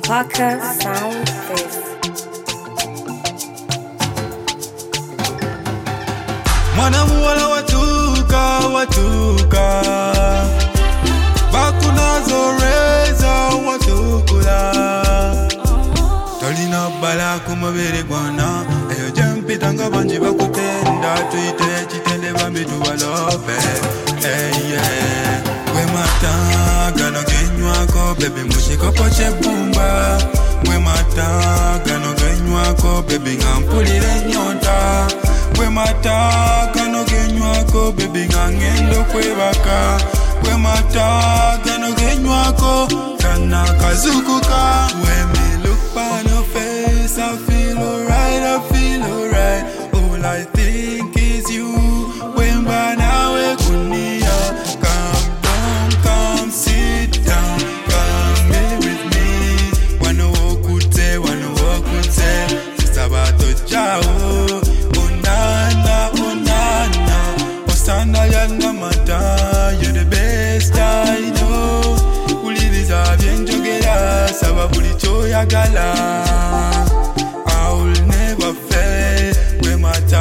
Parker Sound Face. Mwana muwala watuka bakunazo reza watukula Tolina bala kumabere gwana eyo jempita nga banji bakutenda tuite chitende bambitu walope Kwe mata gano genywako baby mushikopo chebumba Kwe mata gano genywako baby ngampulire nyota Kwe mata gano genywako baby ngangendo kwebaka Kwe mata gano genywako kana kazukuka When me look on your face I feel alright, All I think is you When banawe kunia Come sit down Come be with me Wanna walk ute Sabato chao Osana yanga mata You're the best I know Uliviza vienjogera Sababu licho yagala I'll never fail Gwe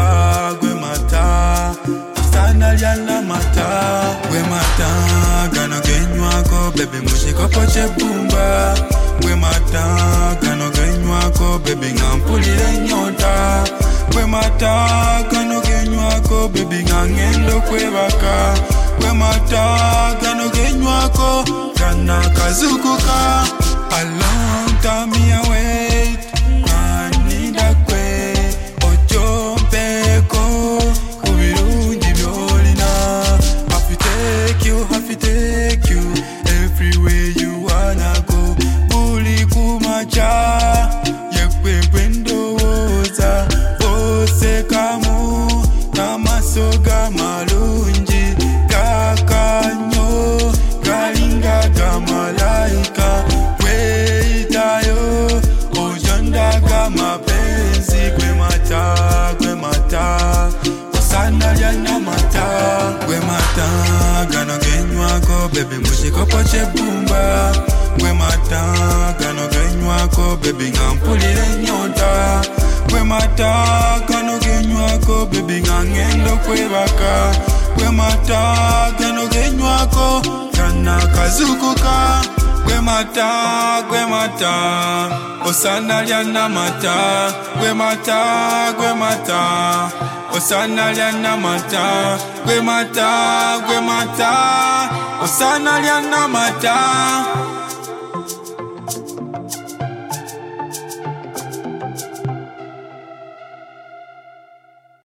mata Osana yanga mata Gwe mata Gano genywako Baby mushikopo chebumba Gwe mata Gano genywako Baby ngampulire nyota Gwe mata Gano genywako Baby ngangendo kwebaka Gwe mata Gano genywako Kana kazukuka A long time me await I need a kwe Ojo mpeko Kubirungi byolina Have to take you Everywhere you wanna go Buli kumacha Yekwe gwendo woza Ose kamu Namasoga malunji Kakanyo Galinga gamalaika Weitayo Ojonda gamapenzi Gwe mata Osana yana mata Gwe mata Gano genywako Baby mushikopo chebumba Gwe mata Gano genywako Baby ngampulire nyota Gwe mata Gano genywako Baby ngangendo kwebaka Gwe mata Gano genywako Kana kazukuka Gwe mata Osana lyana mata Gwe mata Osana lyana mata Gwe mata Osana lyana mata